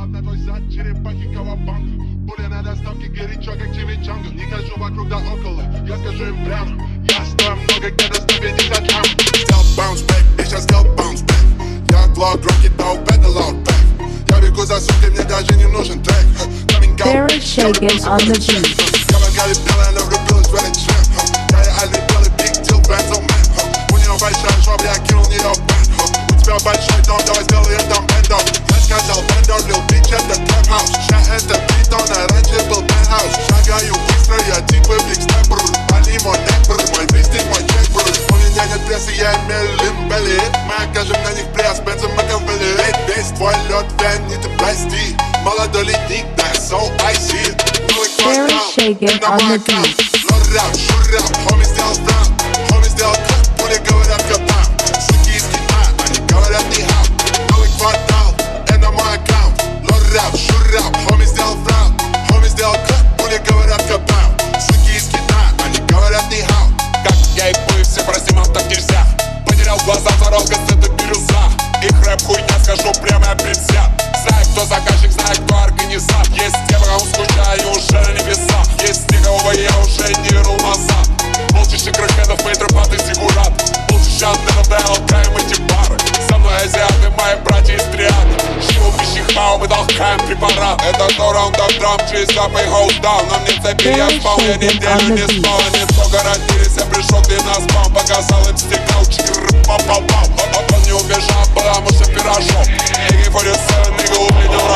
Напад на твой зад, черепахи кавабанга. Пуля на доставке, горячо, как чимичанга. Не хожу вокруг да около, я скажу им прямо. Я стою много, где-то 150 лям. Сделал bounce back, и сейчас сделал bounce back. Я глок, громкий дау, pedal out back. Я бегу за сумкой, мне даже не нужен трек. Very shaken on the beat. Я в ангаре белая, она влюбилась в этот член. Я реальный белый big deal, бензомен. У нее большая швабра, я кинул в нее бэнд. У тебя большой дом, давай сделаем там бэндов. Я сказал бэндов, лил бич, это клабхаус. Ща это битон, а раньше был пентхаус. Шагаю быстро, я типа биг степпер. Пали мой некбр, мой вистик, мой чекбр. У меня нет прессы, я имею лимбели. Мы окажем на них пресс, бензом Макавелли. Весь твой лед, Венни, ты прости. Молодой ледник, да, so icy. Very shaken on the beat. Лорап, шурап, хоми сделал фрап. Хоми сделал кэп, пули говорят капам. Суки из Китая, они говорят не хап. Новый квартал, это мой аккаунт. Лорап, шурап, хоми сделал фрап. Хоми сделал кэп, пули говорят капам. Суки из Китая, они говорят не хап. Как я и вы, все просимам так нельзя. Потерял глаза, дорога, это бирюза. Их рэп хуйня, скажу прямо я предвзят. Знаю, кто заказчик, знаю, кто организатор. Есть те, по кому скучаю уже на небесах. Есть те, кого я уже не вернул назад. Полчища крокетов, мейтрапаты, фигурат. Полчища антеннов, да я ласкаем эти пары. Со мной азиаты, мои братья из триады. Живу в пищехау, мы толкаем препарат. Это то раундап драм, через запах hold down. На мне цепи, я спал, я неделю не спал. Они столько родились, я пришел к ним на спам. Показал им стекал, попал. Он не убежал, потому что пирожок. AK-47, нигга увидел